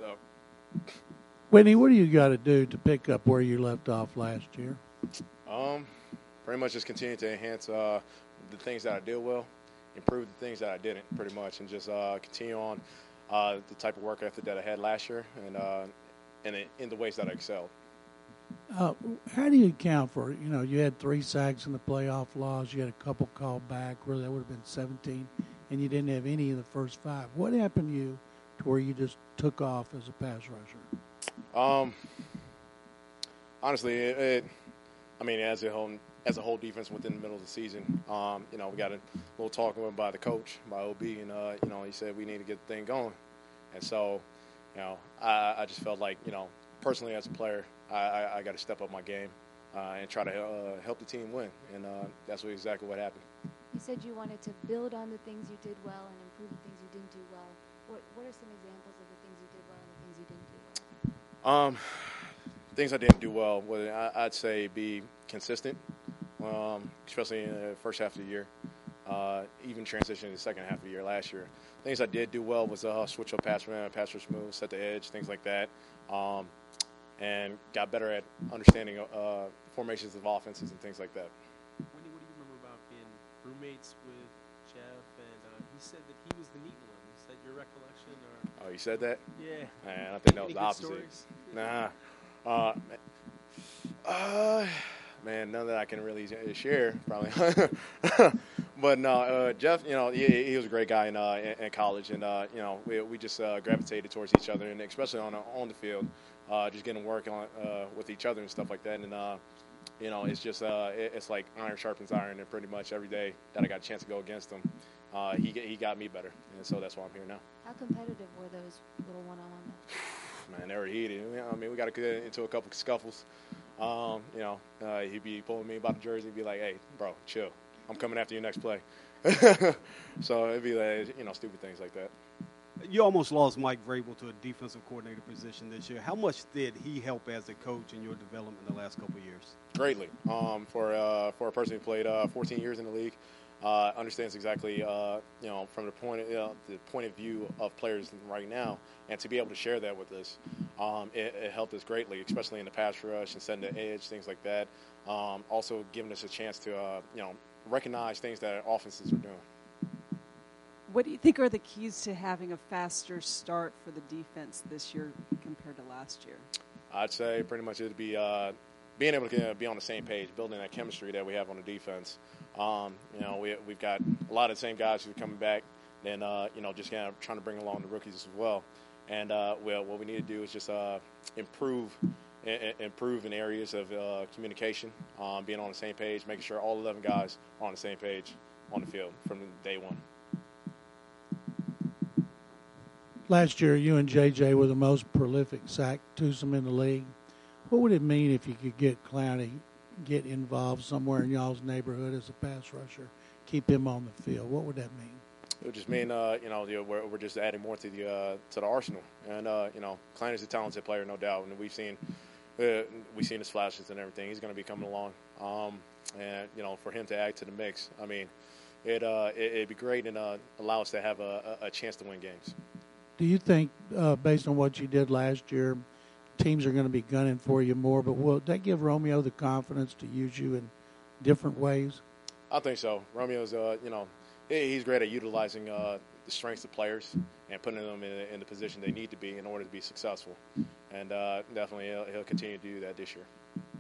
So, Whitney, what do you got to do to pick up where you left off last year? um, pretty much just continue to enhance the things that I did well, improve the things that I didn't, pretty much, and just continue on the type of work ethic that I had last year, and in the ways that I excelled. How do you account for, you had 3 sacks in the playoff loss, you had a couple called back, really that would have been 17, and you didn't have any in the first 5. What happened to you to where you just took off as a pass rusher? Honestly, as a whole defense within the middle of the season, we got a little talk by the coach, by OB, and he said we need to get the thing going, and so, I just felt like, personally as a player, I got to step up my game and try to help the team win, and that's exactly what happened. You said you wanted to build on the things you did well and improve the things you didn't do well. What are some examples of the things you did well and the things you didn't do well? Things I didn't do well, I'd say be consistent, especially in the first half of the year, even transitioning to the second half of the year last year. Things I did do well was switch up pass rush move, set the edge, things like that, and got better at understanding formations of offenses and things like that. Wendy, what do you remember about being roommates with Jeff? And he said that he was the neat one. Is that your recollection? Or? Oh, you said that? Yeah. Man, I think that was Any the good opposite. stories? Man, none that I can really share, probably. But no, Jeff, he was a great guy in college, and we just gravitated towards each other, and especially on the field, just getting work on with each other and stuff like that. And it's just it's like iron sharpens iron, and pretty much every day that I got a chance to go against him, he got me better, and so that's why I'm here now. How competitive were those little one-on-one matches? Man, they were heated. We got to get into a couple of scuffles. He'd be pulling me about the jersey. He'd be like, "Hey, bro, chill. I'm coming after you next play." So it'd be like, stupid things like that. You almost lost Mike Vrabel to a defensive coordinator position this year. How much did he help as a coach in your development in the last couple of years? Greatly. For a person who played 14 years in the league, understands exactly, from the point of view of players right now, and to be able to share that with us, it helped us greatly, especially in the pass rush and setting the edge, things like that. Also giving us a chance to, recognize things that offenses are doing. What do you think are the keys to having a faster start for the defense this year compared to last year? I'd say pretty much it'd be being able to be on the same page, building that chemistry that we have on the defense. We've got a lot of the same guys who are coming back, and just kind of trying to bring along the rookies as well. And what we need to do is just improve in areas of communication, being on the same page, making sure all 11 guys are on the same page on the field from day one. Last year, you and J.J. were the most prolific sack twosome in the league. What would it mean if you could get Clowney, get involved somewhere in y'all's neighborhood as a pass rusher, keep him on the field? What would that mean? It would just mean, we're just adding more to the arsenal. And, Clowney's a talented player, no doubt. And we've seen his flashes and everything. He's going to be coming along. And, for him to add to the mix, it'd be great and allow us to have a chance to win games. Do you think, based on what you did last year, teams are going to be gunning for you more, but will that give Romeo the confidence to use you in different ways? I think so. Romeo's, he's great at utilizing the strengths of players and putting them in the position they need to be in order to be successful. And definitely he'll continue to do that this year.